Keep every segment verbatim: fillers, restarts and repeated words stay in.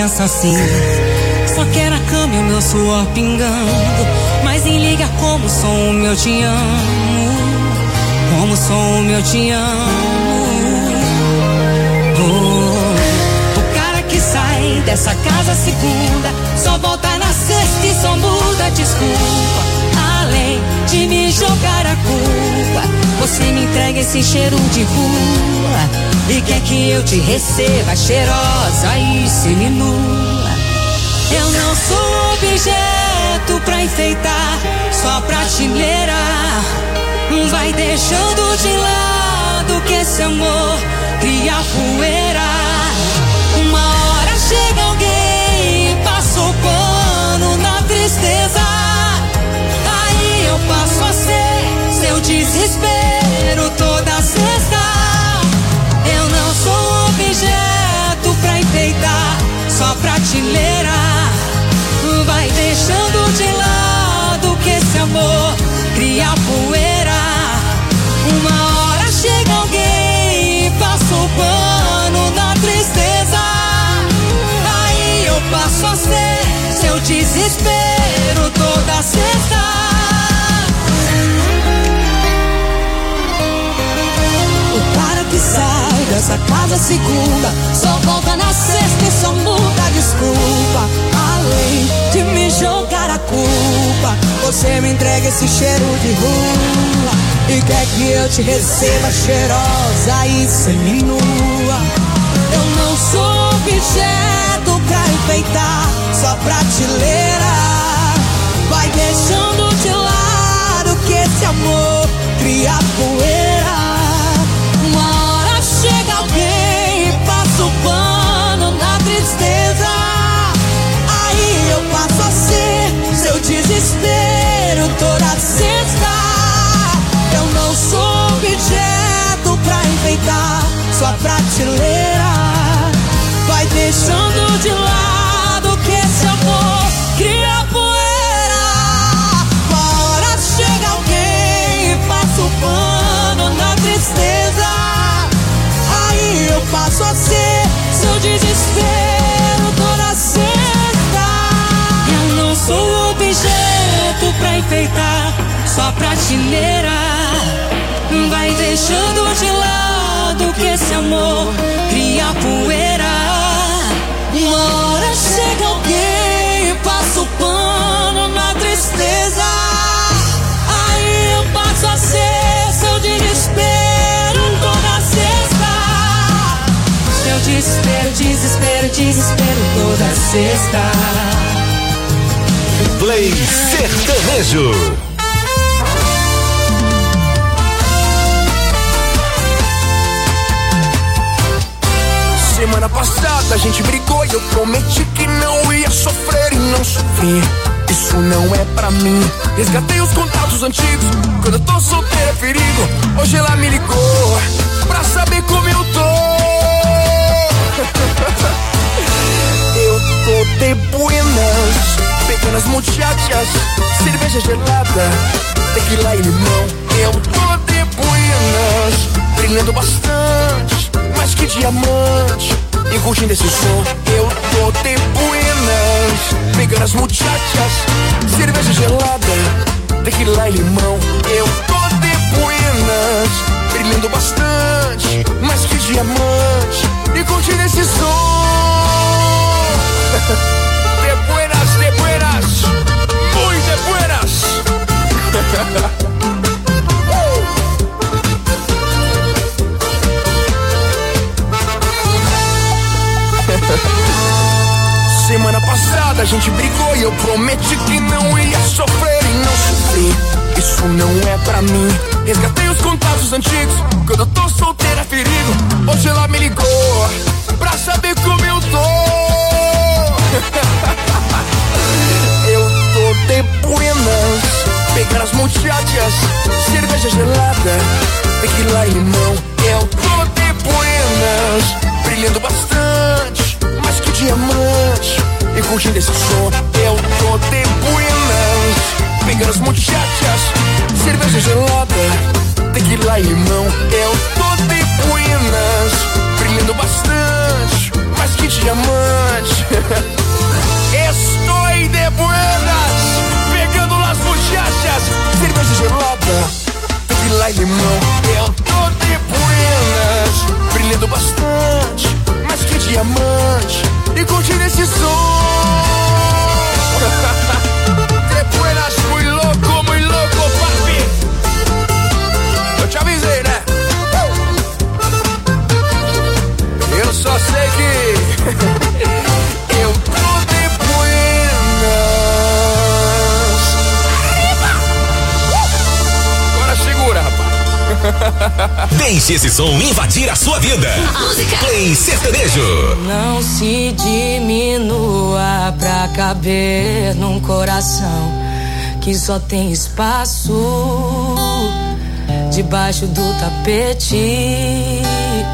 pensa assim, só quer a cama e o meu suor pingando, mas nem liga como som eu te amo, como som eu te amo. Oh, o cara que sai dessa casa segunda só volta na sexta e só muda desculpa. Além de me jogar a culpa, você me entrega esse cheiro de rua e quer que eu te receba cheirosa e seminua. Eu não sou objeto pra enfeitar só prateleira. Vai deixando de lado que esse amor cria poeira. Uma hora chega alguém e passa o pano na tristeza. Aí eu passo a ser seu desespero toda sexta. Eu não sou objeto pra enfeitar só prateleira. Vai deixando de lado que esse amor cria poeira. Uma hora chega alguém e passa o pano na tristeza. Aí eu passo a ser seu desespero toda sexta. O cara que sai dessa casa segunda só volta na sexta e só muda desculpa. Além de me jogar a culpa, você me entrega esse cheiro de rua e quer que eu te receba cheirosa e seminua. Eu não sou objeto pra enfeitar só prateleira. Vai deixando de lado que esse amor cria poeira. Uma hora chega alguém e passa o pano na tristeza. Aí eu passo a ser seu desespero toda sexta. Eu não sou objeto pra enfeitar sua prateleira. Vai deixando de lado que esse amor cria poeira. Uma hora chega alguém e passa o pano na tristeza. Aí eu passo a ser seu desespero toda sexta. Eu não sou objeto pra enfeitar só prateleira. Vai deixando de lado que esse amor cria poeira. Uma hora chega alguém e passa o pano na tristeza. Aí eu passo a ser seu desespero toda sexta. Seu desespero, desespero, desespero toda sexta. Play Sertanejo. Semana passada a gente brigou e eu prometi que não ia sofrer e não sofri. Isso não é pra mim. Resgatei os contatos antigos. Quando eu tô solteiro é perigo. Hoje ela me ligou pra saber como eu tô. Eu tô de buenas, pegando as muchachas, cerveja gelada, tequila e limão. Eu tô de buenas, brilhando bastante, mais que diamante, e curtindo esse som. Eu tô de buenas, pegando as muchachas, cerveja gelada, tequila e limão. Eu tô de buenas, brilhando bastante, mais que diamante, e curtindo esse som. De buenas, de buenas, muy de buenas. Semana passada a gente brigou e eu prometi que não ia sofrer e não sofri. Isso não é pra mim. Resgatei os contatos antigos. Quando eu tô solteira é perigo. Hoje ela me ligou pra saber como eu tô. Eu tô de buenas, pegar as muchachas, cerveja gelada, tequila e limão. Eu tô de buenas, brilhando bastante, mais que diamante, e curtindo esse som. Eu tô de buenas, pegar as muchachas, cerveja gelada, tequila e limão. Eu tô de buenas, brilhando bastante, mais que diamante. Estou de buenas, pegando las muchachas, cerveja gelada, tequila e limão. Eu tô de buenas, brilhando bastante, mais que diamante, e curtindo esse som. De buenas, muy louco, muy louco, papi. Eu te avisei, né? Eu só sei que eu tô de buenas. Agora segura, rapaz. Deixe esse som invadir a sua vida. Play Sertanejo. Não se diminua pra caber num coração que só tem espaço debaixo do tapete.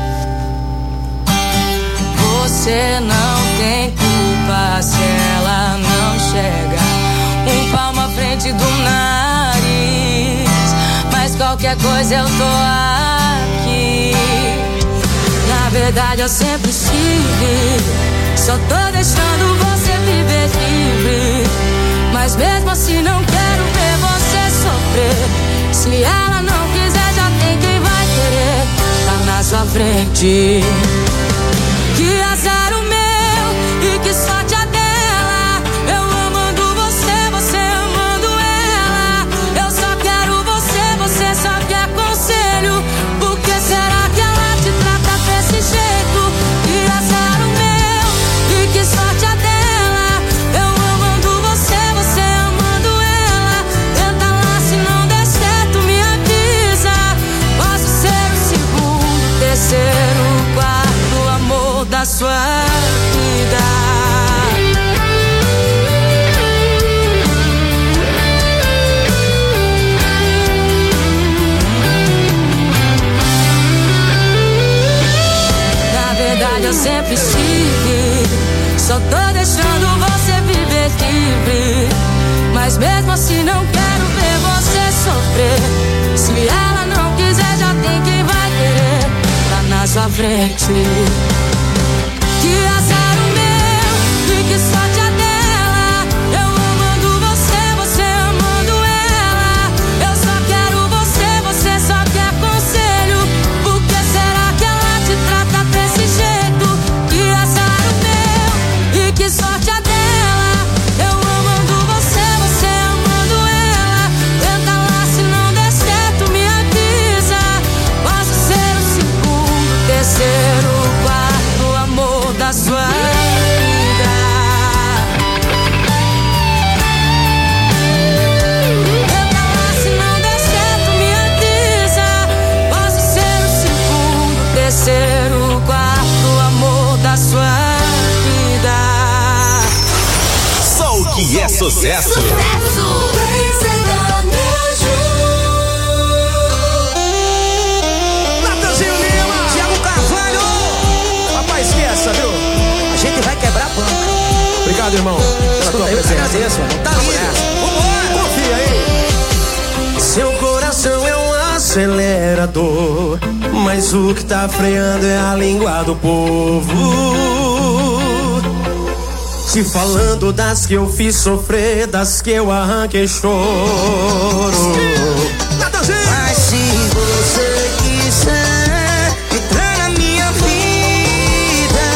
Você não tem culpa se ela não chega um palmo à frente do nariz, mas qualquer coisa eu tô aqui. Na verdade eu sempre estive, só tô deixando você viver livre, mas mesmo assim não quero ver você sofrer. Se ela não quiser já tem quem vai querer, tá na sua frente. Que azar o meu e que sorte a dela. Eu amando você, você amando ela. Eu só quero você, você só quer conselho. Por que será que ela te trata desse jeito? Que azar o meu e que sorte a dela. Eu amando você, você amando ela. Tenta lá, se não der certo me avisa. Posso ser o segundo, terceiro, quarto amor da sua vida. Na verdade eu sempre estive, só tô deixando você viver livre, mas mesmo assim não quero ver você sofrer. Se ela não quiser já tem quem vai querer, tá na sua frente. Que azar o meu e que sorte a dela. Eu amando você, você amando ela. Eu só quero você, você só quer conselho. Por que será que ela te trata desse jeito? Que azar o meu e que sorte a dela. Eu amando você, você amando ela. Tenta lá, se não der certo me avisa. Posso ser o segundo, terceiro, quarto amor da sua vida. Tenta lá, se não der certo me avisa. Posso ser o segundo, terceiro, quarto amor da sua vida. Só o que é sucesso. Natanzinho Lima, Thiago Carvalho. Rapaz, esqueça, viu? A gente vai quebrar a banca. Obrigado, irmão. Pela tua presença. Agradeço, mano. Tá lindo. Vambora. Confia aí. Seu coração é um acelerador, mas o que tá freando é a língua do povo. Te falando das que eu fiz sofrer, das que eu arranquei choro. Mas se você quiser entrar na minha vida,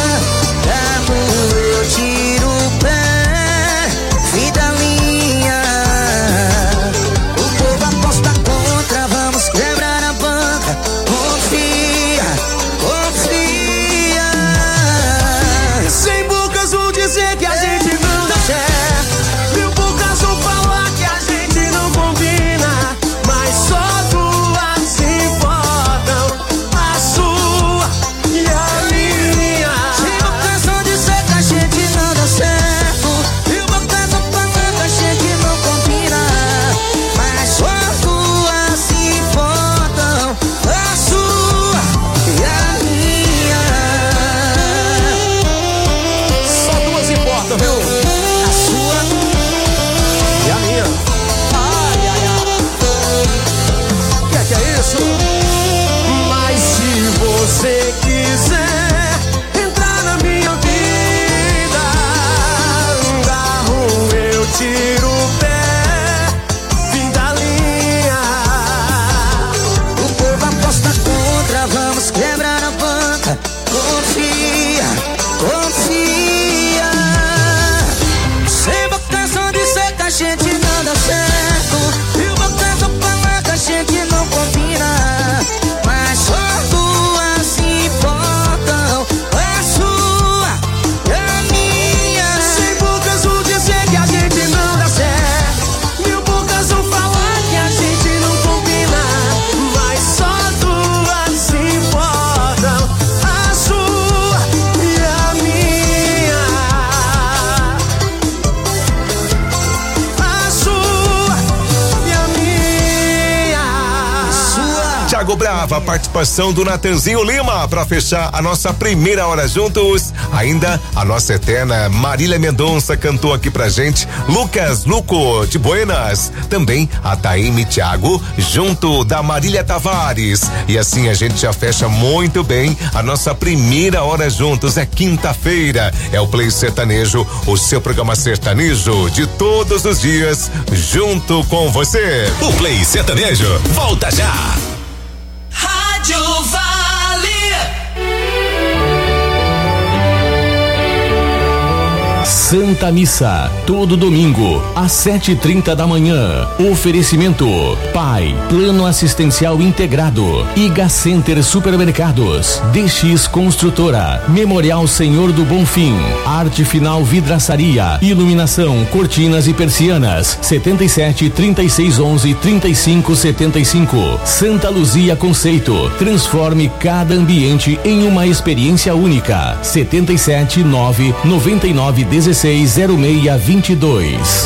amor, eu tiro o pé, vida minha. O povo aposta contra, vamos quebrar a banca. Confia, confia. Sem bocas vão dizer que a gente não dá certo, mil bocas vão falar que a gente não combina. tira o pé, fim da linha. O povo aposta contra, vamos quebrar a banca. Confia, confia. Sem vocação de ser que a gente não dá certo. E o vocação falar que a gente não combina. Mas só duas se importam, a sua e a minha. Sem bocas vão dizer que a gente não dá certo. Mil bocas vão falar que a gente não combina. Mas só duas se importam, a sua e a minha. A sua e a minha. Sua. Thiago Brava, participação do Natanzinho Lima para fechar a nossa primeira hora juntos. Ainda a nossa eterna Marília Mendonça cantou aqui pra gente. Lucas Luco de Buenas, também a Taime Thiago junto da Marília Tavares. E assim a gente já fecha muito bem a nossa primeira hora juntos. É quinta-feira, é o Play Sertanejo, o seu programa sertanejo de todos os dias, junto com você. O Play Sertanejo volta já. Rádio Vale. Santa Missa, todo domingo, às sete e trinta da manhã. Oferecimento: Pai, Plano Assistencial Integrado, Iga Center Supermercados, D X Construtora, Memorial Senhor do Bonfim, Arte Final Vidraçaria, Iluminação, Cortinas e Persianas, setenta e sete, trinta e seis, onze, trinta e cinco, setenta e cinco. Santa Luzia Conceito, transforme cada ambiente em uma experiência única. setenta e sete, nove, noventa e nove, dezesseis, zero seis, vinte e dois.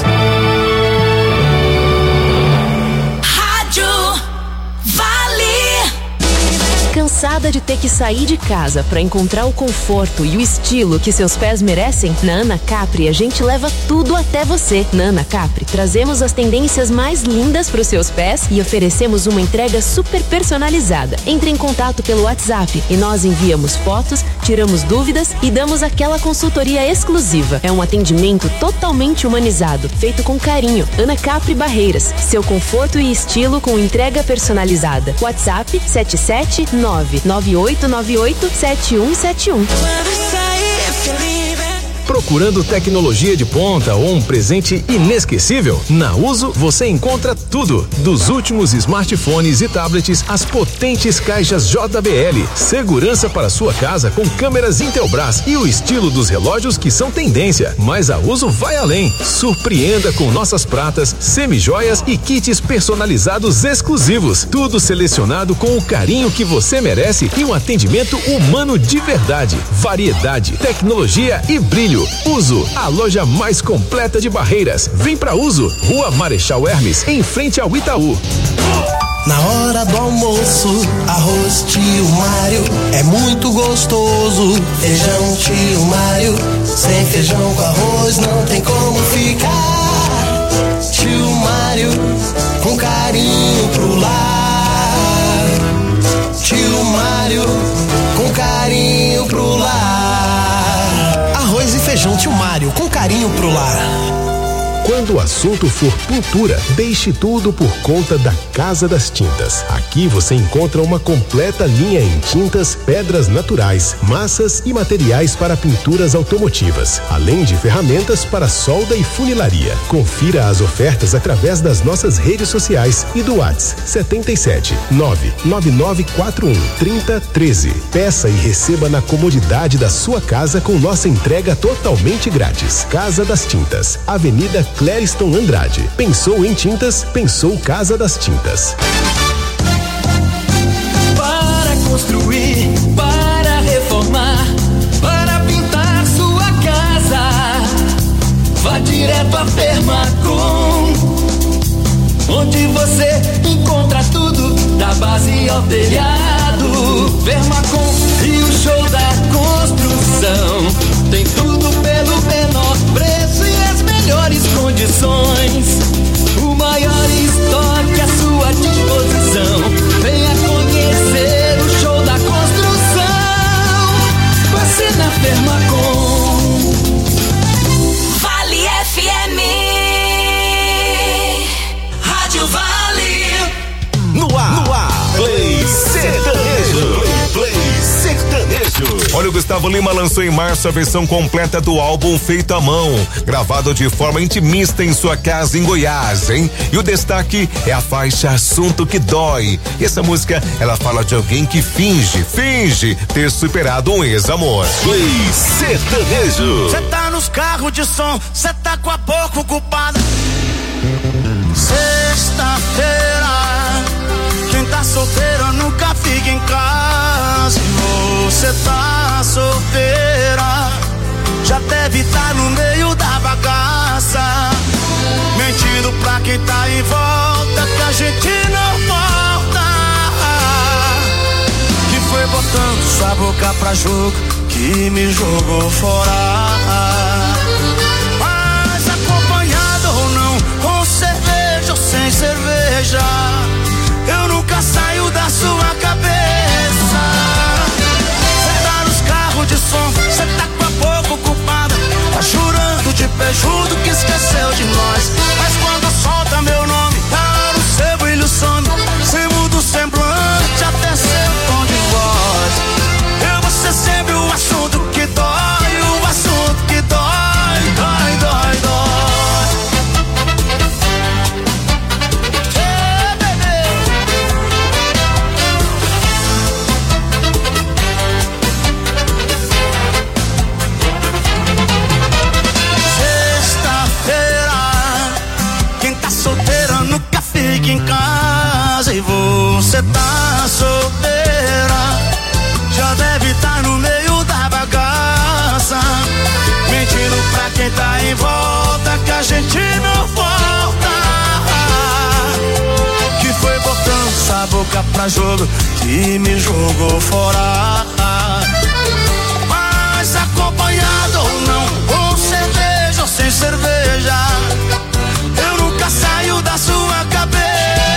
Rádio Vale. Cansada de ter que sair de casa para encontrar o conforto e o estilo que seus pés merecem? Na Ana Capri a gente leva tudo até você. Na Ana Capri trazemos as tendências mais lindas para os seus pés e oferecemos uma entrega super personalizada. Entre em contato pelo WhatsApp e nós enviamos fotos, tiramos dúvidas e damos aquela consultoria exclusiva. É um atendimento totalmente humanizado, feito com carinho. Ana Capri Barreiras, seu conforto e estilo com entrega personalizada. WhatsApp sete sete nove nove oito nove oito sete um sete um. Procurando tecnologia de ponta ou um presente inesquecível? Na Uso você encontra tudo, dos últimos smartphones e tablets às potentes caixas J B L, segurança para sua casa com câmeras Intelbras e o estilo dos relógios que são tendência. Mas a Uso vai além. Surpreenda com nossas pratas, semijoias e kits personalizados exclusivos, tudo selecionado com o carinho que você merece e um atendimento humano de verdade. Variedade, tecnologia e brilho. Uso, a loja mais completa de Barreiras. Vem pra Uso, Rua Marechal Hermes, em frente ao Itaú. Na hora do almoço, arroz tio Mário é muito gostoso. Feijão tio Mário, sem feijão com arroz não tem como ficar. Tio Mário, com carinho pro lar. Tio Mário, com carinho pro lar. Arroz e feijão tio Mário, com carinho pro lar. Quando o assunto for pintura, deixe tudo por conta da Casa das Tintas. Aqui você encontra uma completa linha em tintas, pedras naturais, massas e materiais para pinturas automotivas, além de ferramentas para solda e funilaria. Confira as ofertas através das nossas redes sociais e do WhatsApp setenta e sete nove nove nove quatro um três zero um três. Peça e receba na comodidade da sua casa com nossa entrega totalmente grátis. Casa das Tintas, Avenida Clériston Andrade. Pensou em tintas? Pensou Casa das Tintas. Para construir, para reformar, para pintar sua casa, vá direto a Permacom, onde você encontra tudo, da base ao telhado. Permacom e o show da construção, tem tudo pelo menor preço e as melhores condições, o maior estoque à sua disposição. Venha conhecer o show da construção, você na Permacom. Vale F M. Olha, o Gustavo Lima lançou em março a versão completa do álbum feito à mão, gravado de forma intimista em sua casa em Goiás, hein? E o destaque é a faixa Assunto que Dói. E essa música, ela fala de alguém que finge, finge ter superado um ex-amor. Play Sertanejo. Cê tá nos carros de som, cê tá com a boca ocupada. Sexta-feira, quem tá solteiro nunca fica em casa. E você tá solteira, já deve estar no meio da bagaça, mentindo pra quem tá em volta que a gente não volta. Que foi botando sua boca pra jogo que me jogou fora. Mas acompanhado ou não, com cerveja ou sem cerveja, eu nunca saio da sua cabeça. Cê tá nos carros de som, cê tá com a boca ocupada, tá jurando de pejudo que esqueceu de nós. Mas quando solta meu nome, tá no seu brilho some, cê muda o semblante até seu tom de voz. Eu vou ser sempre o assunto que dói, o assunto que dói, dói, dói, dói. Hey, baby. Sexta-feira, quem tá solteira nunca fica em casa. E você tá solteira, já deve estar no meio da bagaça, mentindo pra quem tá em volta que a gente não volta. Que foi botando essa boca pra jogo que me jogou fora. Mas acompanhado ou não, com cerveja ou sem cerveja, eu nunca saio da sua cabeça.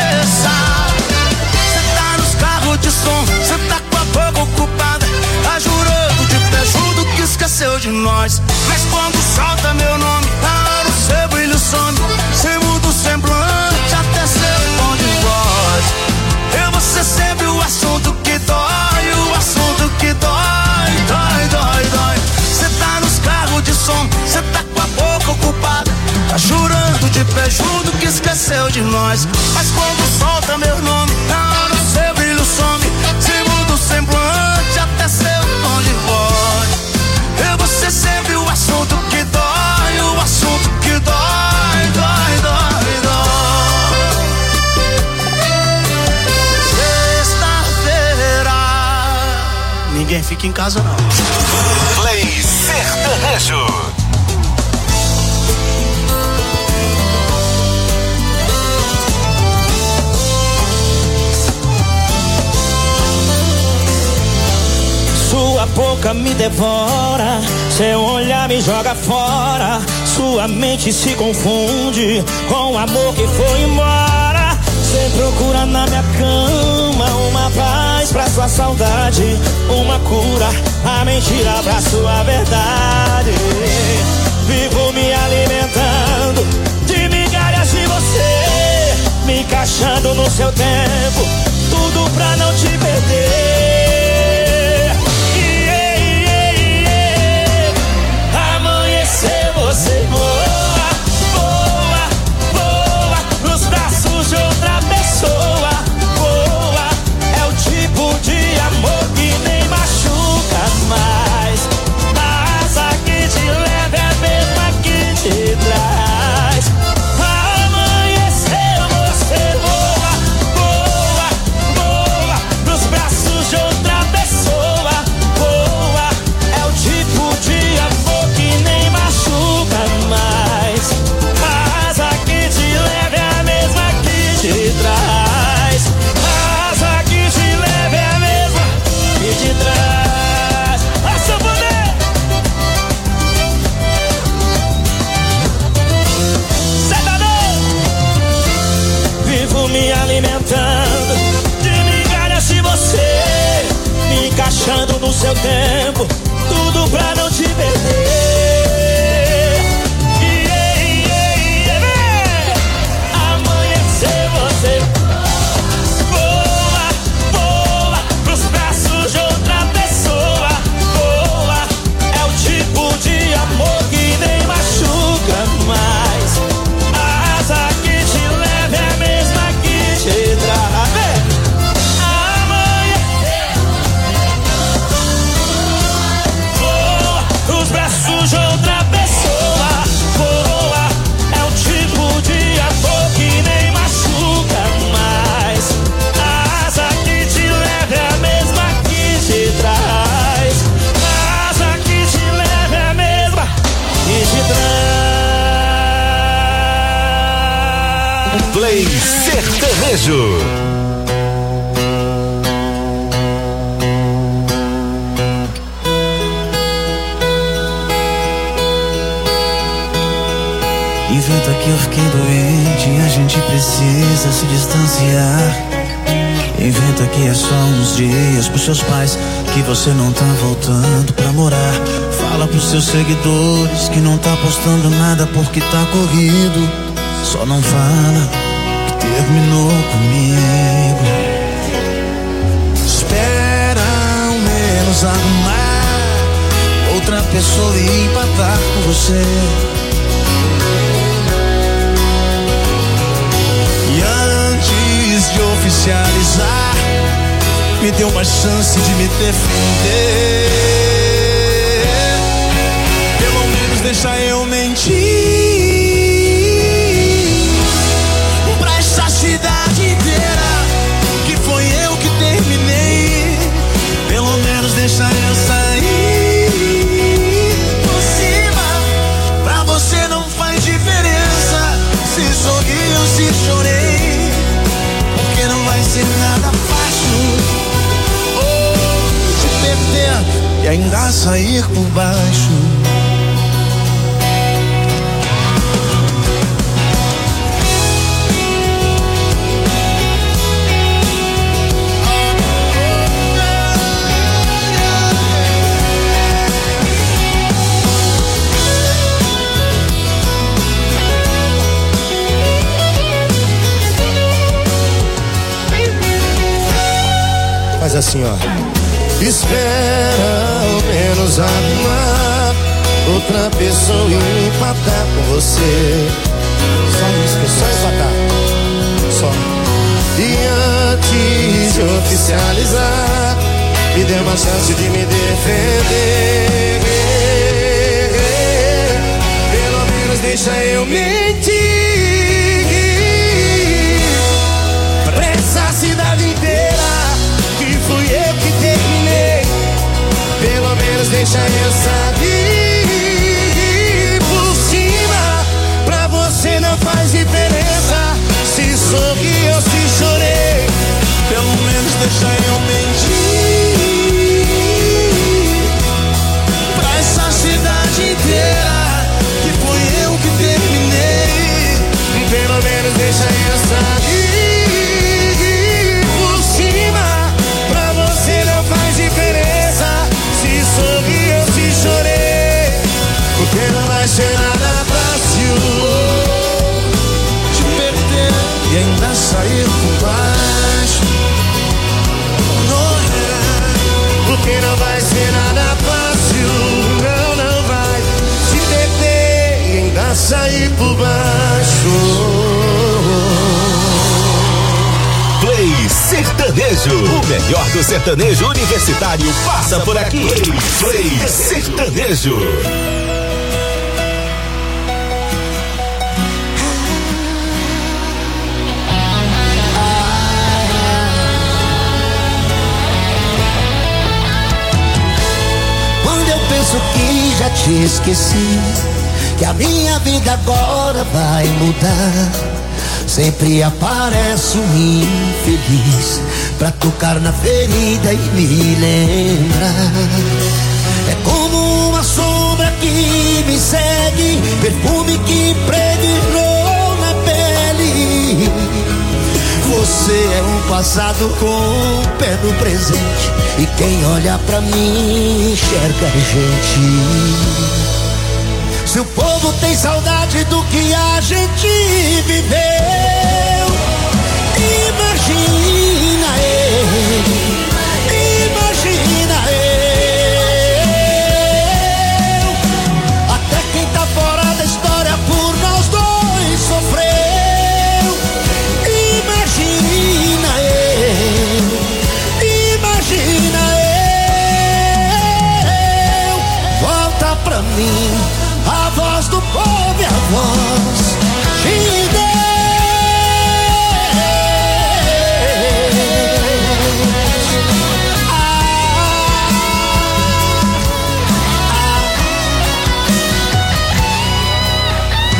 Cê tá nos carros de som, cê tá com a boca ocupada, tá jurando de pejudo que esqueceu de nós. Mas quando solta meu nome, tá no seu brilho some, cê muda o semblante até seu tom de voz. Eu vou ser sempre o assunto que dói, o assunto que dói, dói, dói, dói. Cê tá nos carros de som, cê tá com a boca ocupada, tá jurando de pejudo que esqueceu de nós. Mas quando solta meu nome, tá no seu brilho some, cê muda o semblante até seu tom de voz. Eu vou ser sempre o assunto que dói, o assunto que dói, dói, dói, dói. Sexta-feira, ninguém fica em casa não. Play Sertanejo. Sua boca me devora, seu olhar me joga fora, sua mente se confunde com o amor que foi embora. Cê procura na minha cama uma paz pra sua saudade, uma cura, a mentira pra sua verdade. Vivo me alimentando de migalhas de você, me encaixando no seu tempo, tudo pra não te perder. Você voa, voa, voa nos braços de outra pessoa. Voa, é o tipo de amor que nem machuca mais. A asa que te leva é a mesma que te traz. Amanhecer você voa, voa, voa nos braços de outra pessoa. Voa, é o tipo de amor que nem machuca mais. A asa que te leva é a mesma que te traz. A asa que te leva é a mesma que te traz. A seu poder. Cidadão, vivo me alimentando de migalhas de você, me encaixando no seu tempo, tudo pra não te perder. Você voa, voa pros braços de outra pessoa. Voa, mais. A asa que te leva é a mesma que te traz. Amanhã voa nos braços de outra pessoa. Voa, é o tipo de amor que nem machuca mais. A asa que te leva é a mesma que te traz. A asa que te leva é a mesma que te traz. Play Sertanejo. Inventa que eu fiquei doente e a gente precisa se distanciar. Inventa que é só uns dias pros seus pais que você não tá voltando pra morar. Fala pros seus seguidores que não tá postando nada porque tá corrido. Só não fala que terminou comigo. Espera ao menos arrumar outra pessoa e empatar com você. E antes de oficializar, me dê uma chance de me defender. Pelo menos deixa eu mentir pra essa cidade inteira que foi eu que terminei. Pelo menos deixa eu sair por cima. Pra você não faz diferença se sorri ou se chorei, porque não vai ser nada fácil oh, te perder e ainda sair por baixo. Faz assim, ó. Espera ao menos arrumar outra pessoa e empatar com você. Só isso, só empatar. Só. E antes de oficializar, me dê uma chance de me defender. Pelo menos deixa eu mentir pra essa cidade inteira. Fui eu que terminei. Pelo menos deixa eu sair por cima. Pra você não faz diferença se sorri ou se chorei. Pelo menos deixa eu mentir pra essa cidade inteira que foi eu que terminei. Pelo menos deixa eu sair por cima. Faz diferença se sorri ou se chorei, porque não vai ser nada fácil te perder e ainda sair por baixo. Não é, porque não vai ser nada fácil. Não, não vai se perder e ainda sair por baixo. Play Sertanejo. O melhor do sertanejo universitário passa por aqui. Play Sertanejo. Quando eu penso que já te esqueci, que a minha vida agora vai mudar, sempre aparece um infeliz pra tocar na ferida e me lembrar. É como uma sombra que me segue, perfume que impregnou na pele. Você é um passado com o pé no presente, e quem olha pra mim enxerga a gente. Se o povo tem saudade do que a gente viveu, imagina eu, imagina eu. Até quem tá fora da história por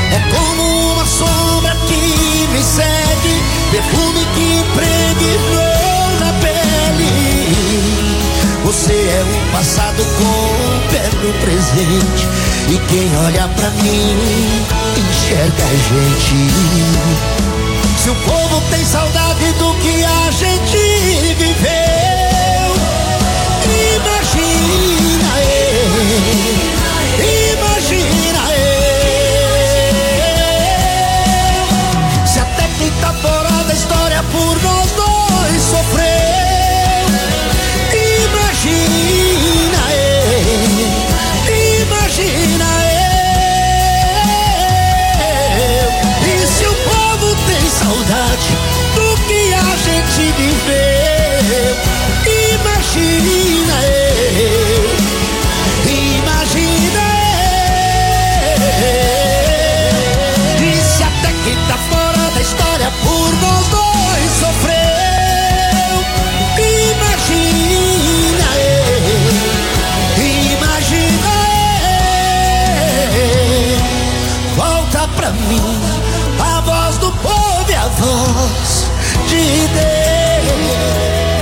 É como uma sombra que me segue, perfume que impregnou na pele. Você é o passado com o pé no presente, e quem olha pra mim enxerga a gente. Se o povo tem saudade do que a gente viveu, imagina eu, imagina eu. Se até quem tá fora da história por nós dois sofreu, imagina eu, imagina eu. E se o povo tem saudade do que a gente viveu, imagina eu, imagina eu. E se até quem tá fora da história por nós dois sofreu, imagina eu, imagina eu. Volta pra mim a voz do povo e a voz de Deus.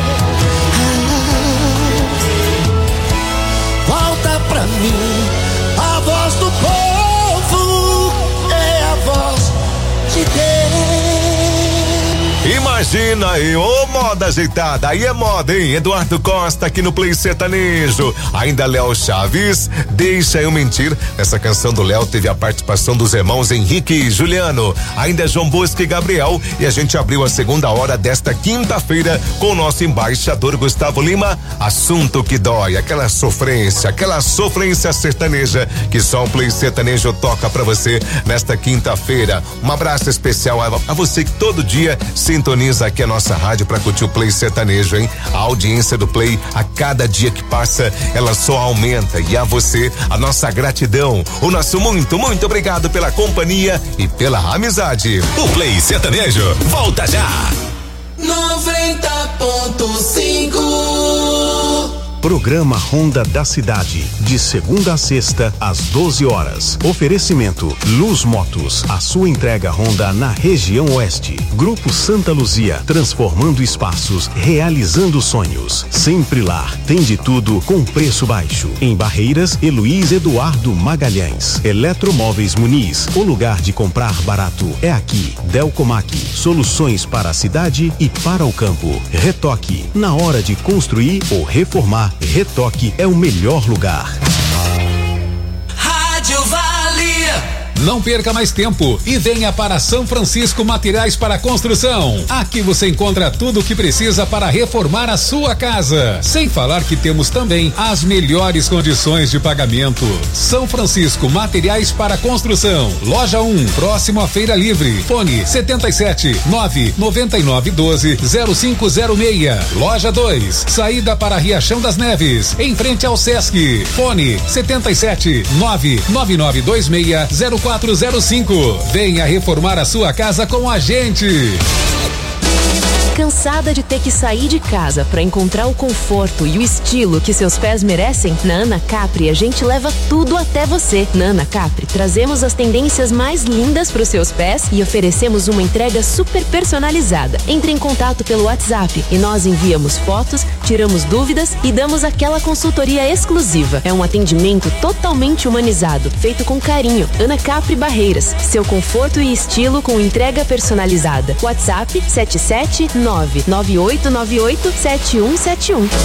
Volta pra mim a voz do povo, é a voz de Deus. Imagina aí, ô moda ajeitada, aí é moda, hein? Eduardo Costa aqui no Play Sertanejo. Ainda Léo Chaves, Deixa Eu Mentir. Essa canção do Léo teve a participação dos irmãos Henrique e Juliano. Ainda João Bosco e Gabriel. E a gente abriu a segunda hora desta quinta-feira com o nosso embaixador Gustavo Lima. Assunto que dói, aquela sofrência, aquela sofrência sertaneja que só o Play Sertanejo toca pra você nesta quinta-feira. Um abraço especial a, a você que todo dia sintoniza aqui a nossa rádio pra curtir o Play Sertanejo, hein? A audiência do Play, a cada dia que passa, ela só aumenta. E a você, a nossa gratidão, o nosso muito, muito obrigado pela companhia e pela amizade. O Play Sertanejo volta já. noventa ponto cinco. Programa Ronda da Cidade, de segunda a sexta, às doze horas. Oferecimento Luz Motos, a sua entrega Honda na região oeste. Grupo Santa Luzia, transformando espaços, realizando sonhos. Sempre Lar, tem de tudo com preço baixo. Em Barreiras, Heloís Eduardo Magalhães. Eletromóveis Muniz, o lugar de comprar barato é aqui. Delcomac, soluções para a cidade e para o campo. Retoque, na hora de construir ou reformar, Retoque é o melhor lugar. Rádio Vale. Não perca mais tempo e venha para São Francisco Materiais para Construção. Aqui você encontra tudo o que precisa para reformar a sua casa. Sem falar que temos também as melhores condições de pagamento. São Francisco Materiais para Construção. Loja um, próximo à Feira Livre. Fone setenta e sete, nove noventa e nove doze, zero cinco zero seis. Loja dois, saída para Riachão das Neves, em frente ao Sesc. Fone setenta e sete, nove nove nove dois seis, zero quatro zero cinco. Venha reformar a sua casa com a gente. Cansada de ter que sair de casa para encontrar o conforto e o estilo que seus pés merecem? Na Ana Capri a gente leva tudo até você. Na Ana Capri trazemos as tendências mais lindas para os seus pés e oferecemos uma entrega super personalizada. Entre em contato pelo WhatsApp e nós enviamos fotos, tiramos dúvidas e damos aquela consultoria exclusiva. É um atendimento totalmente humanizado, feito com carinho. Ana Capri Barreiras, seu conforto e estilo com entrega personalizada. WhatsApp sete sete nove nove oito nove oito sete um sete um.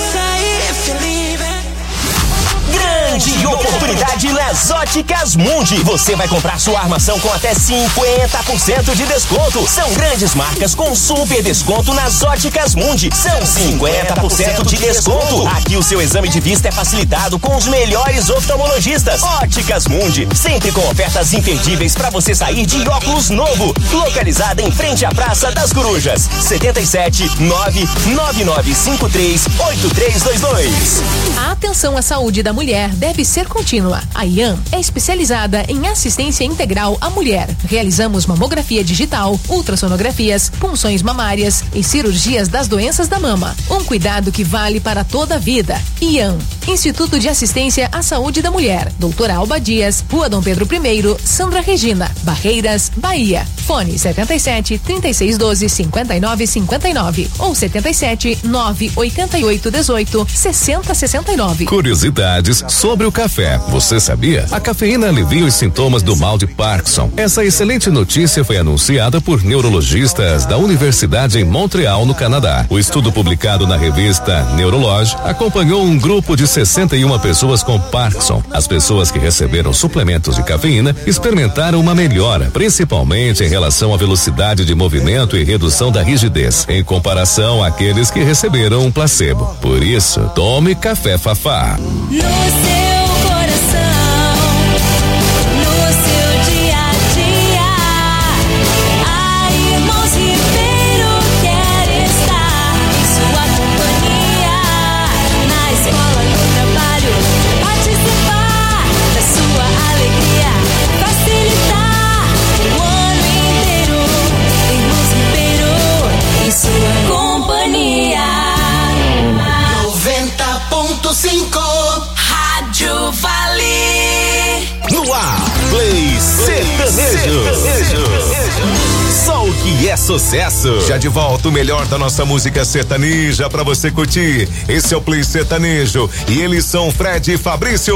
Grande oportunidade nas Óticas Mundi. Você vai comprar sua armação com até cinquenta por cento de desconto. São grandes marcas com super desconto nas Óticas Mundi. São cinquenta por cento de desconto. Aqui o seu exame de vista é facilitado com os melhores oftalmologistas. Óticas Mundi, sempre com ofertas imperdíveis para você sair de óculos novo. Localizada em frente à Praça das Corujas. setenta e sete, nove nove nove cinco três, oito três dois dois. A atenção à saúde da mulher deve ser contínua. A I A M é especializada em assistência integral à mulher. Realizamos mamografia digital, ultrassonografias, punções mamárias e cirurgias das doenças da mama. Um cuidado que vale para toda a vida. I A M Instituto de Assistência à Saúde da Mulher, Doutora Alba Dias, Rua Dom Pedro I, Sandra Regina, Barreiras, Bahia. Fone setenta e sete, trinta e seis doze, cinquenta e nove cinquenta e nove ou setenta e sete, nove oitenta e oito dezoito, sessenta sessenta e nove. Curiosidades sobre o café. Você sabia? A cafeína alivia os sintomas do mal de Parkinson. Essa excelente notícia foi anunciada por neurologistas da Universidade em Montreal, no Canadá. O estudo publicado na revista Neurology acompanhou um grupo de sessenta e uma pessoas com Parkinson. As pessoas que receberam suplementos de cafeína experimentaram uma melhora, principalmente em relação à velocidade de movimento e redução da rigidez, em comparação àqueles que receberam um placebo. Por isso, tome café Fafá. No seu coração, no seu dia a dia, a Irmãos Ribeiro quer estar em sua companhia, na escola, no trabalho, participar da sua alegria, facilitar o ano inteiro. Irmãos Ribeiro em sua companhia. noventa ponto cinco Rádio Vale. No ar, Play Sertanejo. Só o que é sucesso. Já de volta o melhor da nossa música sertaneja pra você curtir. Esse é o Play Sertanejo e eles são Fred e Fabrício.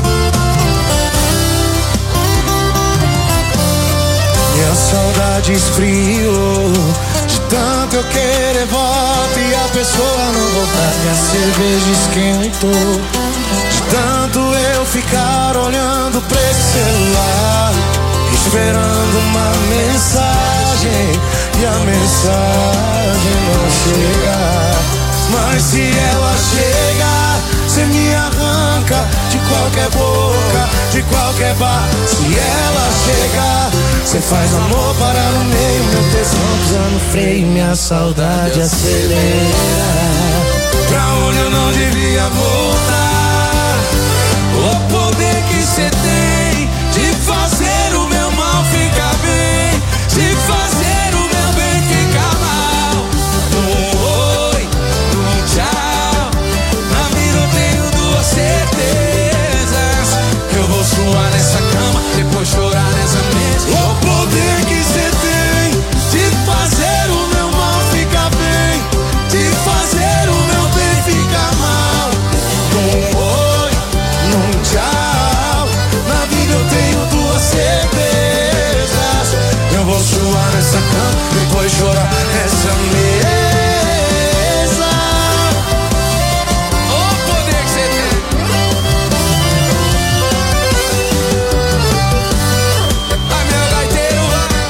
Minha saudade esfriou, de tanto eu querer volta e a pessoa não voltar. Minha cerveja esquentou, de tanto eu ficar olhando pra esse celular, esperando uma mensagem e a mensagem não chega. Mas se ela chega, cê me arranca de qualquer boca, de qualquer bar. Se ela chega, cê faz amor parar no meio, meu tesão pisa no freio, minha saudade acelera. Pra onde eu não devia voltar, o poder que cê tem de fazer o meu mal ficar bem, de fazer o meu bem ficar mal. Um oi, um tchau, na vida eu tenho duas certezas. Eu vou suar nessa cama, depois chorar nessa mesa. O poder que cê tem de fazer o meu mal ficar bem, de fazer o meu bem ficar mal. Um oi, um tchau, na vida eu tenho duas certezas. Eu vou suar nessa cama, depois chorar nessa mesa. O poder que cê tem. Ai, meu gaiteiro.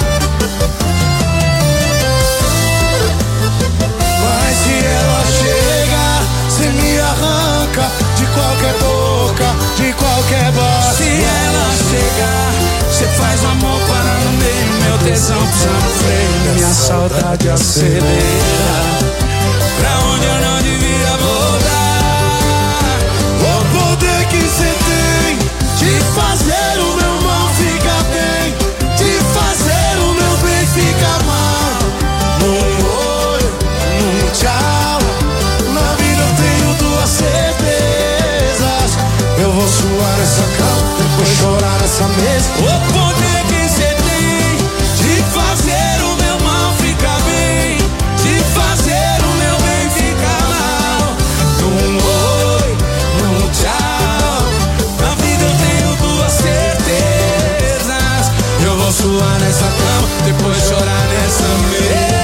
Mas se ela chega, cê me arranca de qualquer boca, de qualquer bar. Se ela chegar, cê faz o amor parar no meio, meu tesão pisa no freio, minha saudade acelera. Pra onde eu não devia voltar, o poder que cê tem de fazer o meu mal ficar bem, de fazer o meu bem ficar mal. Um oi, um tchau, na vida eu tenho duas certezas. Eu vou suar nessa cama, depois chorar nessa mesa. O poder que cê tem de fazer o meu mal ficar bem, de fazer o meu bem ficar mal. Um oi, um tchau, na vida eu tenho duas certezas. Eu vou suar nessa cama, depois chorar nessa mesa.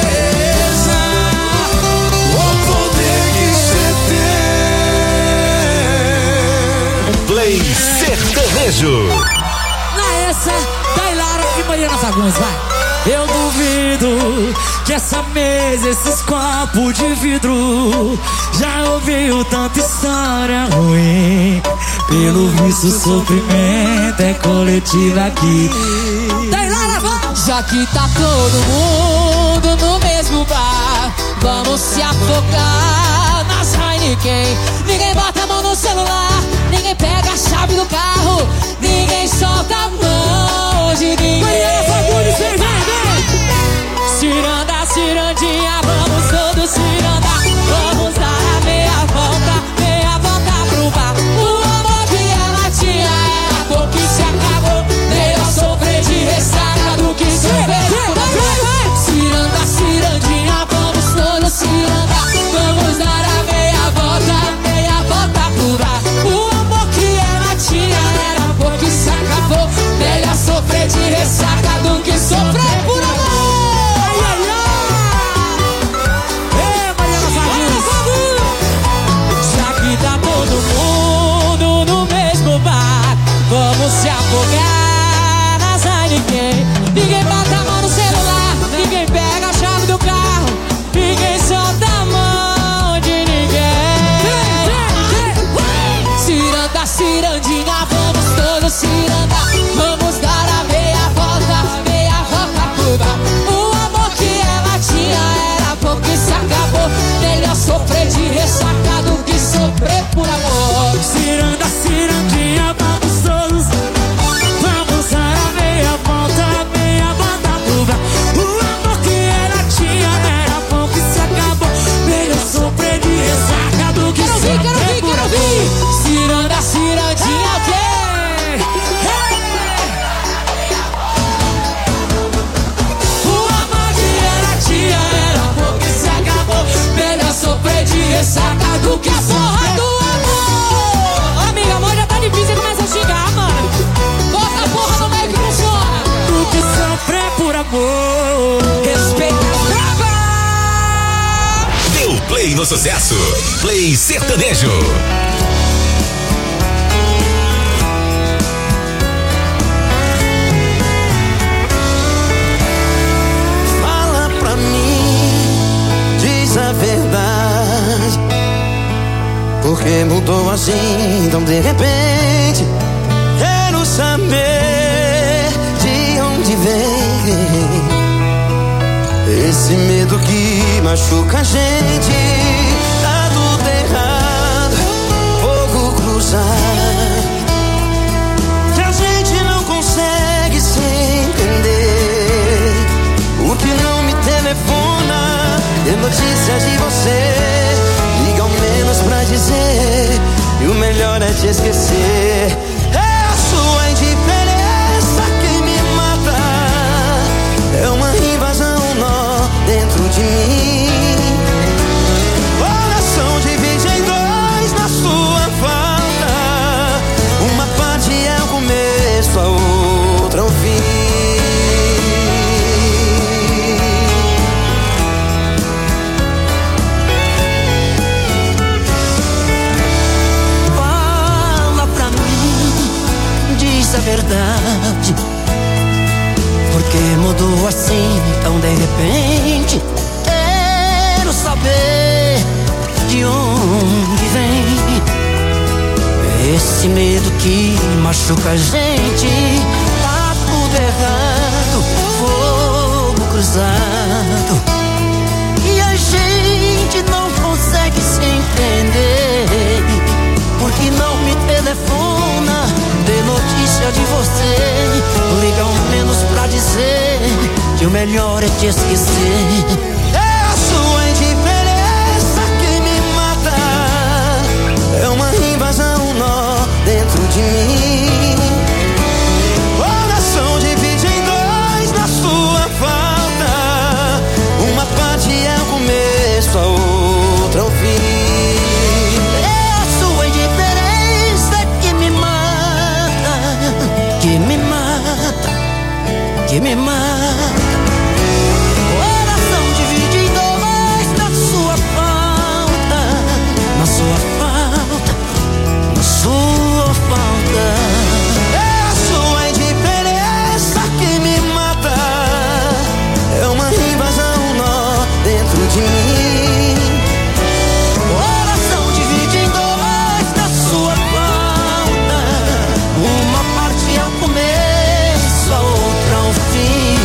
O poder que cê tem. Play Sertanejo. Na essa, Tailara e Mariana Fagundes, vai. Eu duvido que essa mesa, esses copos de vidro, já ouviu tanta história ruim. Pelo visto o sofrimento é coletivo aqui. Tailara, vai! Já que tá todo mundo no mesmo bar, vamos se afogar nas Heineken. Ninguém bota a mão no celular, ninguém pega a chave do carro, ninguém solta a mão de ninguém. Mariana Fagundes, vem, vem, vem! Ciranda, cirandinha, vamos todos cirandar. Vamos dar a meia volta, meia volta pro Play no sucesso. Play sertanejo. Fala pra mim, diz a verdade. Porque mudou assim, então de repente. Quero saber de onde vem esse medo que machuca a gente. Tá tudo errado, fogo cruzado, que a gente não consegue se entender. O que não me telefona, tem notícias de você. Liga ao menos pra dizer, e o melhor é te esquecer. É a sua indiferença que me mata. É uma invasão, um nó dentro de mim. Coração divide em dois na sua falta. Uma parte é o começo, a outra o fim. Fala pra mim, diz a verdade. Porque mudou assim, tão de repente. Quero saber de onde vem esse medo que machuca a gente. Tá tudo errado, fogo cruzado, e a gente não consegue se entender. Porque não me telefona, dê notícia de você. Liga ao menos pra dizer que o melhor é te esquecer. É a sua indiferença que me mata. É uma invasão, um nó dentro de mim. Coração divide em dois na sua falta. Uma parte é o começo, a outra o fim. Que me mata, que me mata. Coração divide em dois na sua falta, na sua falta, na sua falta. É a sua indiferença que me mata. É uma invasão, um nó dentro de mim. Coração divide em dois na sua falta. Uma parte é o começo, a outra o fim.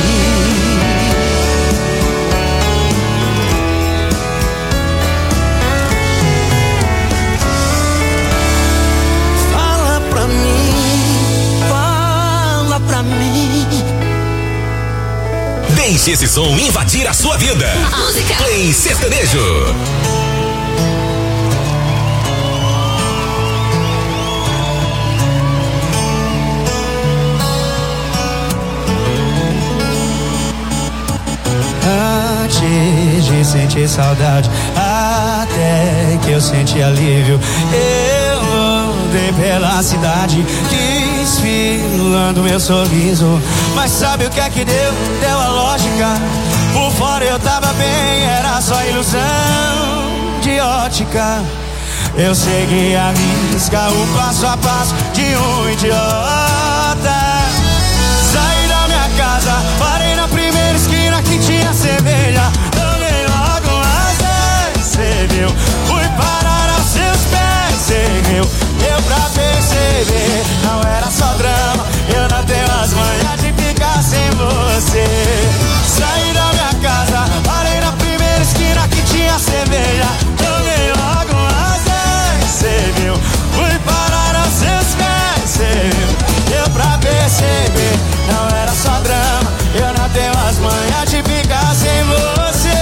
Fala pra mim, fala pra mim. Deixe esse som invadir a sua vida. Música. Play sertanejo. Antes de sentir saudade, até que eu senti alívio, eu andei pela cidade, desfilando meu sorriso. Mas sabe o que é que deu? Deu a lógica. Por fora eu tava bem, era só ilusão de ótica. Eu segui a risca, o passo a passo de um idiota. Saí da minha casa, parei na primeira esquina que tinha cerveja. Olhei logo as dez, cê viu? Fui parar aos seus pés, cê viu? Deu pra perceber, não era só drama. Eu não tenho as manhas de ficar sem você. Saí da minha casa, parei na primeira esquina que tinha cerveja. Olhei logo as dez, cê viu? Fui parar aos seus pés, cê viu? Deu pra perceber, não era só drama. Eu não tenho as manhas de ficar sem você.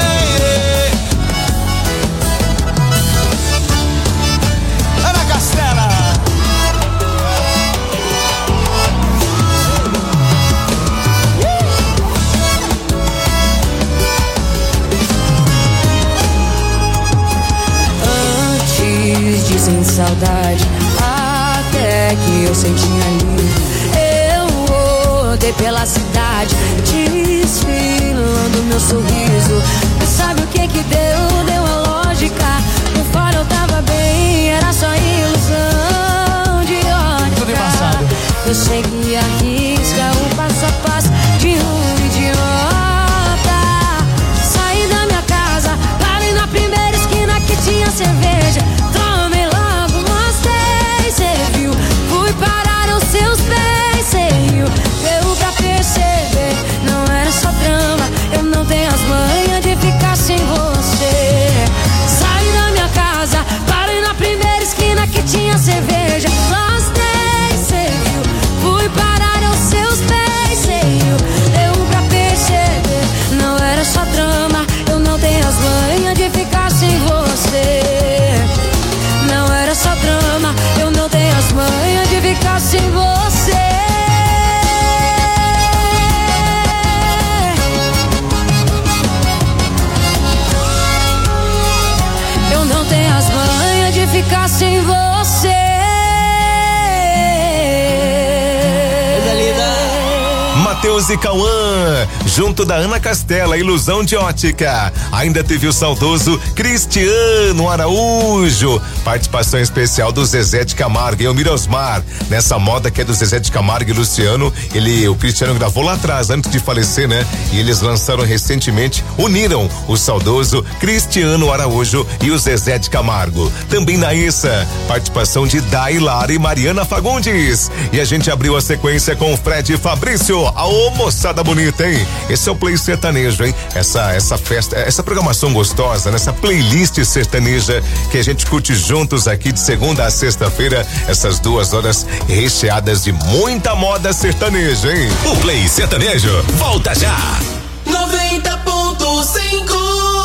Ana Castela. Antes de sentir saudade, até que eu senti alívio, eu rodei pela cidade, desfilando meu sorriso. Mas sabe o que que deu? Deu a ficar. Por fora eu tava bem, era só ilusão de ótica. Tudo embaçado. Eu segui a risca, o passo a passo de um idiota. Saí da minha casa, parei na primeira esquina que tinha cerveja. Tomei logo umas três, cê viu? Fui parar aos seus pés, cê riu. Deu pra perceber, não era só drama. Eu não tenho as manhas de ficar sem você. Saí da minha casa, parei na primeira esquina que tinha cerveja. Nós três, cê viu? Fui parar aos seus pés, cê riu. Deu pra perceber, não era só drama. Eu não tenho as manhas de ficar sem você. Não era só drama, eu não tenho as manhas de ficar sem você. Eu não tenho as manhas de ficar sem você. Matheus e Cauã, junto da Ana Castela, Ilusão de Ótica. Ainda teve o saudoso Cristiano Araújo, participação especial do Zezé de Camargo e o Mirosmar. Nessa moda que é do Zezé de Camargo e Luciano, ele, o Cristiano gravou lá atrás, antes de falecer, né? E eles lançaram recentemente, uniram o saudoso Cristiano Araújo e o Zezé de Camargo. Também na Issa, participação de Dailara e Mariana Fagundes. E a gente abriu a sequência com o Fred e Fabrício. Aô, moçada bonita, hein? Esse é o Play Sertanejo, hein? Essa, essa festa, essa programação gostosa, nessa playlist sertaneja que a gente curte juntos aqui de segunda a sexta-feira, essas duas horas recheadas de muita moda sertaneja, hein? O Play Sertanejo volta já! noventa ponto cinco.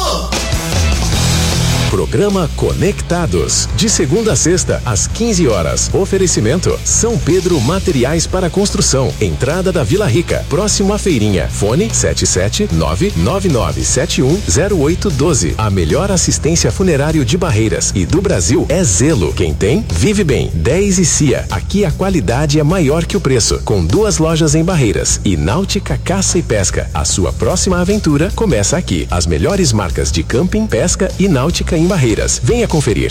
Programa Conectados, de segunda a sexta, às quinze horas. Oferecimento: São Pedro Materiais para Construção, entrada da Vila Rica, próximo à feirinha. Fone sete sete nove nove nove sete um zero oito um dois. A melhor assistência funerário de Barreiras e do Brasil é Zelo. Quem tem, vive bem. dez e Cia. Aqui a qualidade é maior que o preço. Com duas lojas em Barreiras. E Náutica Caça e Pesca. A sua próxima aventura começa aqui. As melhores marcas de camping, pesca e náutica em Barreiras. Venha conferir.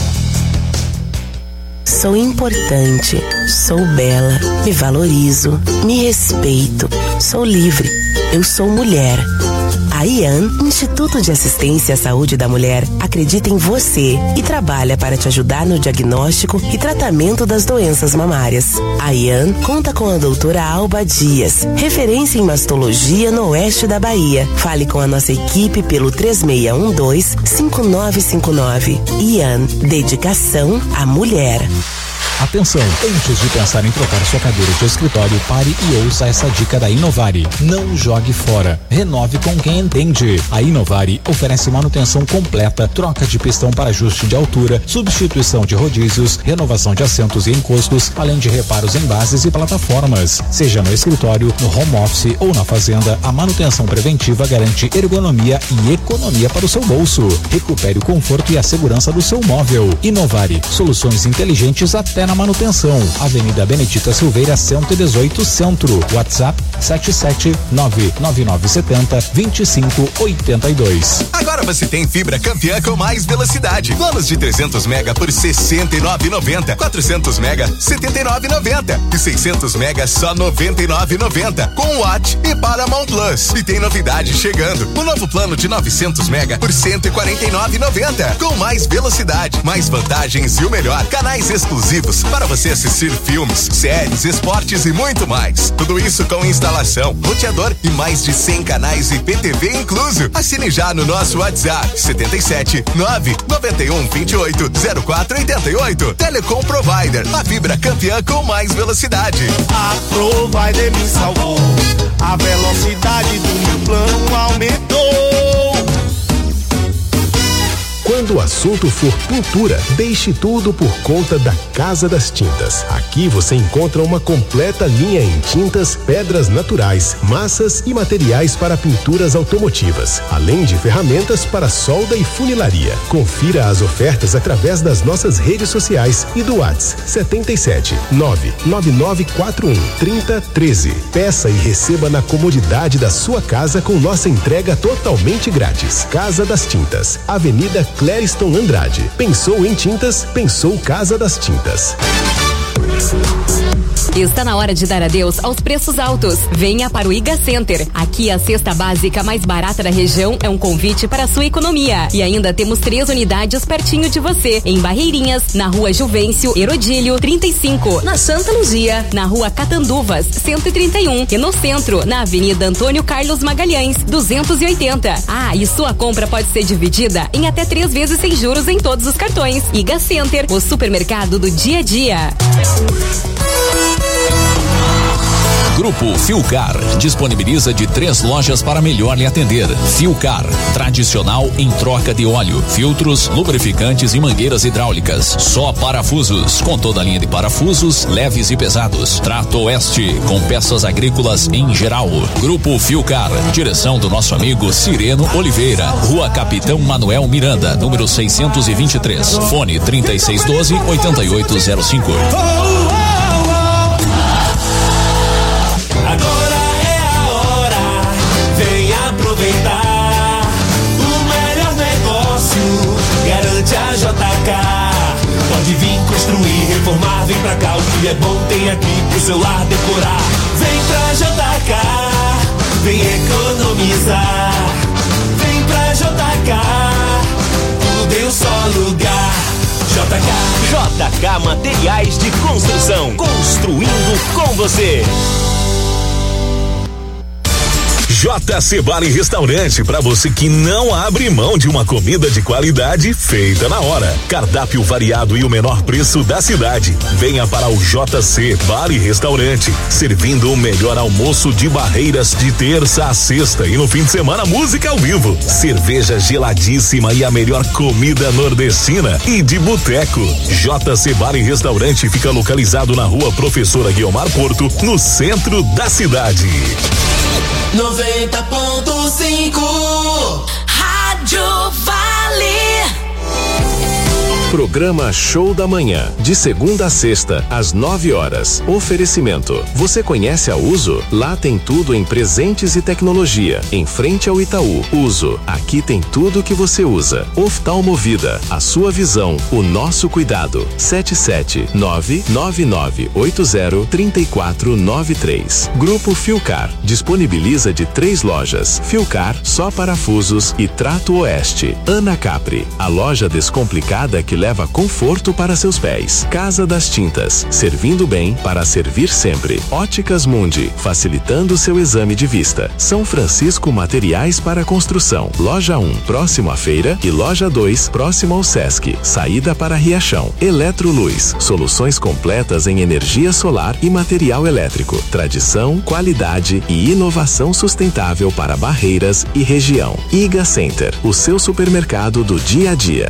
Sou importante, sou bela, me valorizo, me respeito, sou livre, eu sou mulher. A IAN, Instituto de Assistência à Saúde da Mulher, acredita em você e trabalha para te ajudar no diagnóstico e tratamento das doenças mamárias. A IAN conta com a doutora Alba Dias, referência em mastologia no oeste da Bahia. Fale com a nossa equipe pelo três seis um dois cinco nove cinco nove. IAN, dedicação à mulher. Atenção, antes de pensar em trocar sua cadeira de escritório, pare e ouça essa dica da Inovari. Não jogue fora, renove com quem entende. A Inovari oferece manutenção completa, troca de pistão para ajuste de altura, substituição de rodízios, renovação de assentos e encostos, além de reparos em bases e plataformas. Seja no escritório, no home office ou na fazenda, a manutenção preventiva garante ergonomia e economia para o seu bolso. Recupere o conforto e a segurança do seu móvel. Inovari, soluções inteligentes até na manutenção. Avenida Benedita Silveira, cento e dezoito, Centro. WhatsApp sete sete nove nove nove sete zero dois cinco oito dois. Agora você tem fibra campeã com mais velocidade. Planos de trezentos mega por sessenta e nove reais e noventa centavos. quatrocentos mega setenta e nove reais e noventa centavos. E seiscentos mega só noventa e nove reais e noventa centavos. Com Watt e Paramount Plus. E tem novidade chegando. O novo plano de novecentos mega por cento e quarenta e nove reais e noventa centavos. Com mais velocidade, mais vantagens e o melhor, canais exclusivos para você assistir filmes, séries, esportes e muito mais. Tudo isso com instalação, roteador e mais de cem canais I P T V incluso. Assine já no nosso WhatsApp sete sete nove nove um dois oito zero quatro oito oito. Telecom Provider, a fibra campeã com mais velocidade. A Provider me salvou, a velocidade do meu plano aumentou. Quando o assunto for pintura, deixe tudo por conta da Casa das Tintas. Aqui você encontra uma completa linha em tintas, pedras naturais, massas e materiais para pinturas automotivas, além de ferramentas para solda e funilaria. Confira as ofertas através das nossas redes sociais e do WhatsApp sete sete nove nove nove quatro um três zero um três. Peça e receba na comodidade da sua casa com nossa entrega totalmente grátis. Casa das Tintas, Avenida Cléris Weston Andrade. Pensou em tintas? Pensou Casa das Tintas. Está na hora de dar adeus aos preços altos. Venha para o Iga Center. Aqui a cesta básica mais barata da região é um convite para a sua economia. E ainda temos três unidades pertinho de você. Em Barreirinhas, na Rua Juvencio Herodílio trinta e cinco, na Santa Luzia, na Rua Catanduvas cento e trinta e um e no centro, na Avenida Antônio Carlos Magalhães duzentos e oitenta. Ah, e sua compra pode ser dividida em até três vezes sem juros em todos os cartões. Iga Center, o supermercado do dia a dia. Grupo Filcar disponibiliza de três lojas para melhor lhe atender. Filcar, tradicional em troca de óleo, filtros, lubrificantes e mangueiras hidráulicas. Só parafusos, com toda a linha de parafusos, leves e pesados. Trato Oeste, com peças agrícolas em geral. Grupo Filcar, direção do nosso amigo Cireno Oliveira. Rua Capitão Manuel Miranda, número seiscentos e vinte e três. Fone trinta e seis doze, oitenta e oito zero cinco. Agora é a hora, vem aproveitar. O melhor negócio garante a J K. Pode vir construir, reformar, vem pra cá. O que é bom tem aqui pro seu lar decorar. Vem pra J K, vem economizar. Vem pra J K, tudo em um só lugar. J K. J K Materiais de Construção. Construindo com você. J C Bar e Restaurante, para você que não abre mão de uma comida de qualidade feita na hora. Cardápio variado e o menor preço da cidade. Venha para o J C Bar e Restaurante, servindo o melhor almoço de Barreiras de terça a sexta e no fim de semana música ao vivo. Cerveja geladíssima e a melhor comida nordestina e de boteco. J C Bar e Restaurante fica localizado na Rua Professora Guiomar Porto, no centro da cidade. noventa ponto cinco Rádio Vale. Programa Show da Manhã, de segunda a sexta, às nove horas. Oferecimento. Você conhece a Uso? Lá tem tudo em presentes e tecnologia. Em frente ao Itaú. Uso. Aqui tem tudo que você usa. Oftalmovida. A sua visão, o nosso cuidado. sete sete nove nove nove oito zero três quatro nove três. Grupo Filcar. Disponibiliza de três lojas. Filcar, só parafusos e Trato Oeste. Ana Capri. A loja descomplicada que leva conforto para seus pés. Casa das Tintas, servindo bem para servir sempre. Óticas Mundi, facilitando seu exame de vista. São Francisco Materiais para Construção. Loja um, próximo à feira, e Loja dois, próximo ao Sesc. Saída para Riachão. Eletroluz, soluções completas em energia solar e material elétrico. Tradição, qualidade e inovação sustentável para Barreiras e região. Iga Center, o seu supermercado do dia a dia.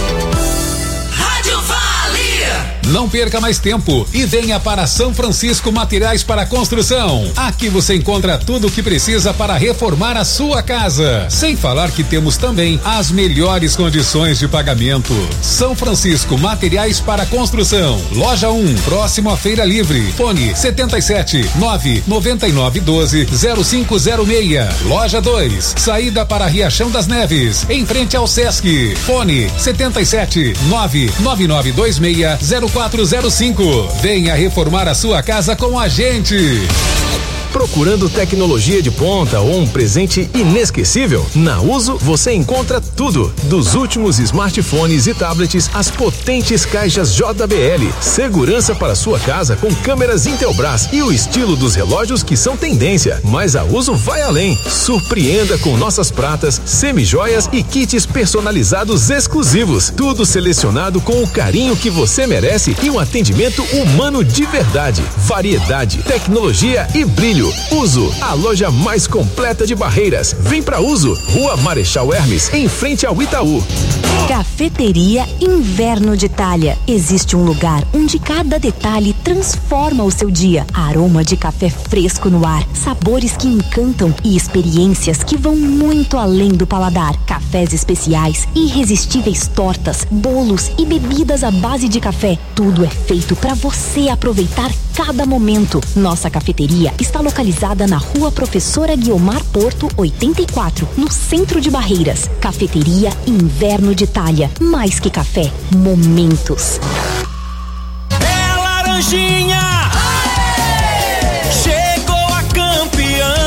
Não perca mais tempo e venha para São Francisco Materiais para Construção. Aqui você encontra tudo o que precisa para reformar a sua casa. Sem falar que temos também as melhores condições de pagamento. São Francisco Materiais para Construção. Loja um, próximo à Feira Livre. Fone setenta e sete nove noventa e nove doze zero cinco zero seis. Loja dois, saída para Riachão das Neves, em frente ao Sesc. Fone setenta e sete nove nove nove dois seis zero quatro zero cinco. Venha reformar a sua casa com a gente. Procurando tecnologia de ponta ou um presente inesquecível? Na Uso você encontra tudo. Dos últimos smartphones e tablets às potentes caixas J B L. Segurança para sua casa com câmeras Intelbras e o estilo dos relógios que são tendência. Mas a Uso vai além. Surpreenda com nossas pratas, semijoias e kits personalizados exclusivos. Tudo selecionado com o carinho que você merece e um atendimento humano de verdade. Variedade, tecnologia e brilho. Uso, a loja mais completa de Barreiras. Vem pra Uso, Rua Marechal Hermes, em frente ao Itaú. Cafeteria Inverno de Itália. Existe um lugar onde cada detalhe transforma o seu dia. Aroma de café fresco no ar, sabores que encantam e experiências que vão muito além do paladar. Cafés especiais, irresistíveis tortas, bolos e bebidas à base de café. Tudo é feito para você aproveitar cada momento. Nossa cafeteria está localizada localizada na Rua Professora Guiomar Porto, oitenta e quatro, no centro de Barreiras. Cafeteria Inverno de Itália. Mais que café, momentos. É Laranjinha! Aê! Chegou a campeã!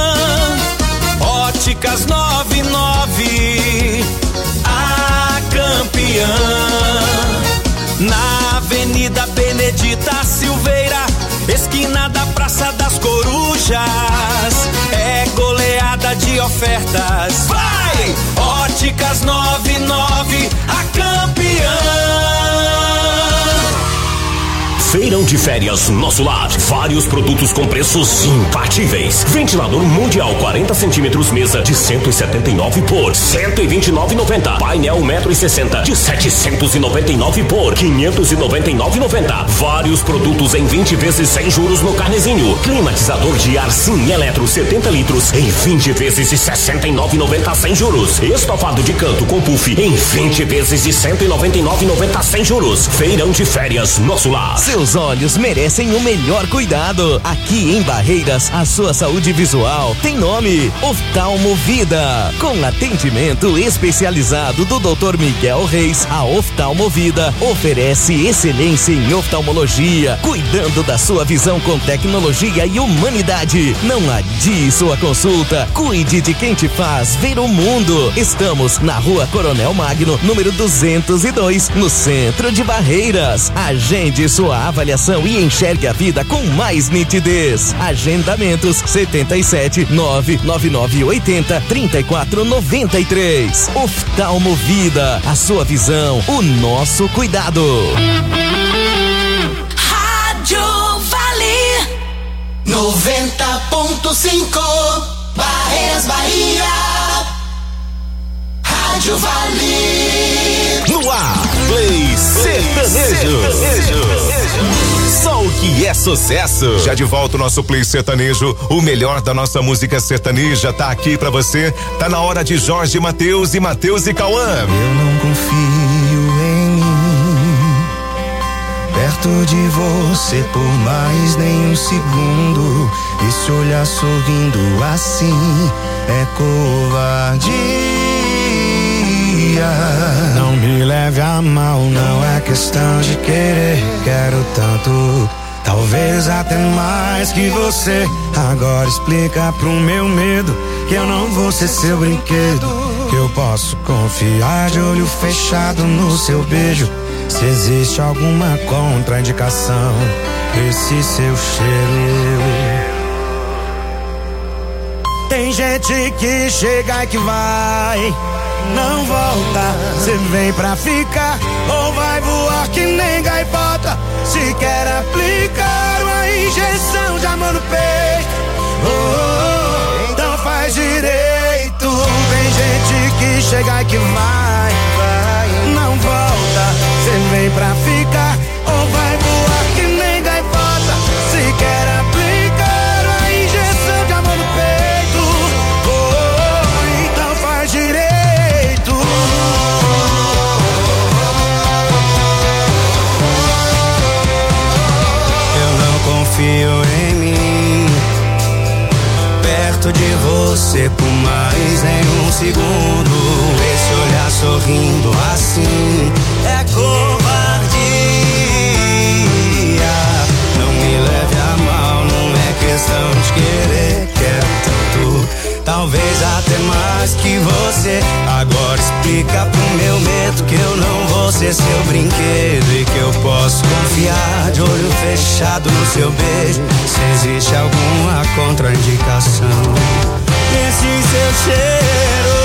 Óticas noventa e nove, a campeã. Na Avenida Benedita Silveira, esquina da Praça das Corujas, é goleada de ofertas. Vai! Óticas noventa e nove, a campeã. Feirão de férias Nosso Lar. Vários produtos com preços imbatíveis. Ventilador mundial quarenta centímetros mesa de cento e setenta e nove por cento e vinte e nove e noventa. Painel um metro e sessenta de setecentos e noventa e nove por quinhentos e noventa e nove e noventa. Vários produtos em vinte vezes sem juros no carnezinho. Climatizador de ar Sim Eletro setenta litros em vinte vezes de sessenta e nove e noventa sem juros. Estofado de canto com puff em vinte vezes de cento e noventa e nove e noventa sem juros. Feirão de férias Nosso Lar. Seus olhos merecem o melhor cuidado. Aqui em Barreiras, a sua saúde visual tem nome: Oftalmovida. Com atendimento especializado do doutor Miguel Reis, a Oftalmovida oferece excelência em oftalmologia, cuidando da sua visão com tecnologia e humanidade. Não adie sua consulta. Cuide de quem te faz ver o mundo. Estamos na Rua Coronel Magno, número duzentos e dois, no centro de Barreiras. Agende sua avaliação e enxergue a vida com mais nitidez. Agendamentos setenta e sete, nove nove nove oitenta, trinta e quatro noventa e três. Oftalmovida, a sua visão, o nosso cuidado. Rádio Vale noventa ponto cinco, Barreiras, Bahia. Rádio Vale. No ar, Play Sertanejo. Só o que é sucesso. Já de volta o nosso Play Sertanejo, o melhor da nossa música sertaneja tá aqui pra você. Tá na hora de Jorge Mateus e Mateus e Cauã. Eu não confio em mim, perto de você por mais nem um segundo. E se olhar sorrindo assim é covardia. Não me leve a mal, não é questão de querer. Quero tanto, talvez até mais que você. Agora explica pro meu medo que eu não vou ser seu brinquedo, que eu posso confiar de olho fechado no seu beijo. Se existe alguma contraindicação, esse seu cheiro. Tem gente que chega e que vai, não volta. Cê vem pra ficar ou vai voar que nem gaivota. Se quer aplicar uma injeção de amor no peito, oh, oh, oh, então faz direito. Tem gente que chega e que vai, vai, não volta. Cê vem pra ficar ou vai voar que nem gaivota. Se quer aplicar uma injeção de amor no peito, oh, oh, oh, então faz direito. Confio em mim, perto de você por mais nem um segundo. Esse olhar sorrindo assim é covardia. Não me leve a mal, não é questão de querer. Quero tanto, talvez até mais que você. Agora explica pro meu medo que eu não vou ser seu brinquedo e que eu posso confiar de olho fechado no seu beijo. Se existe alguma contraindicação, esse seu cheiro.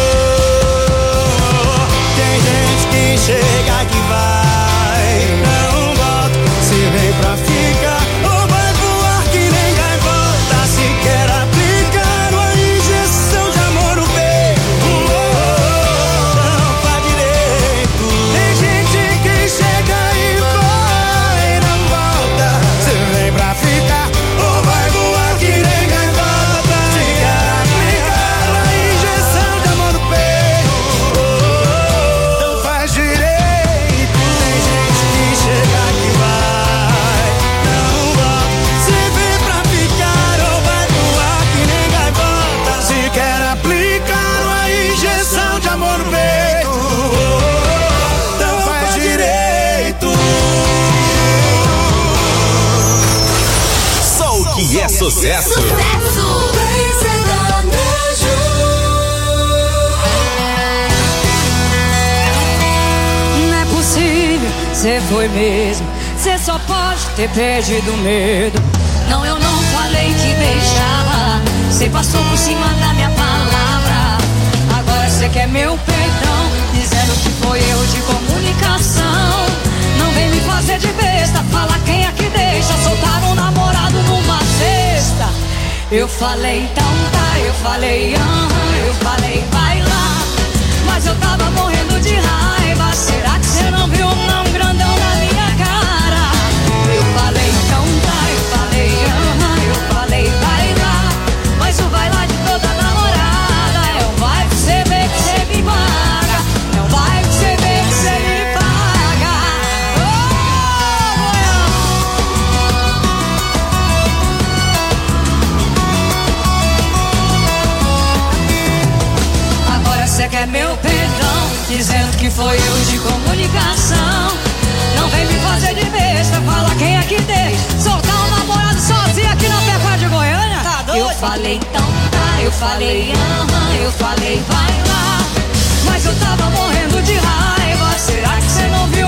Tem gente que chega que vai, não volta. Se vem pra ficar ou vai voar que nem gaivota. Se quer aplicar uma injeção de amor no peito, oh, oh, não faz direito. Tem gente que chega e vai, não volta. Se vem pra ficar ou vai voar que nem gaivota. Se quer aplicar uma injeção sucesso. Sucesso. Não é possível, cê foi mesmo. Cê só pode ter perdido o medo. Não, eu não falei que deixava. Cê passou por cima da minha palavra. Agora cê quer meu perdão, dizendo que foi erro de comunicação. Não vem me fazer de besta, fala quem é que deixa soltar um namorado numa cesta. Eu falei então tá, eu falei aham, eu falei vai lá. Mas eu tava morrendo de raiva. Será que cê não viu um não grandão na minha cara? Eu falei então tá, eu falei aham, eu falei vai lá. Mas o vai lá de toda namorada é um vai que cê vê que cê me paga. É um vai que cê vê que cê me paga. Oh, agora cê quer meu perdão, dizendo que foi eu de comunicação. Não vem me fazer de besta, fala quem é que deixa soltar um namorado sozinho aqui na Pepa de Goiânia. Tá doido? Eu falei então tá, eu falei aham, eu falei vai lá. Mas eu tava morrendo de raiva. Será que cê não viu